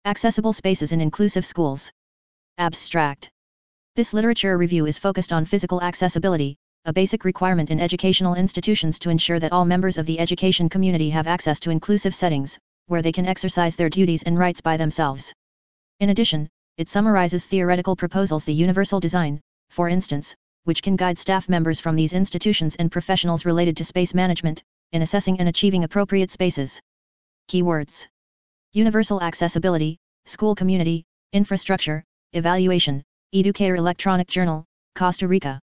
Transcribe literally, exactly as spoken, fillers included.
Accessible Spaces in Inclusive Schools. Abstract. This literature review is focused on physical accessibility, a basic requirement in educational institutions to ensure that all members of the education community have access to inclusive settings, where they can exercise their duties and rights by themselves. In addition, it summarizes theoretical proposals, the universal design, for instance, which can guide staff members from these institutions and professionals related to space management, in assessing and achieving appropriate spaces. Keywords: universal accessibility, school community, infrastructure, evaluation, Educare Electronic Journal, Costa Rica.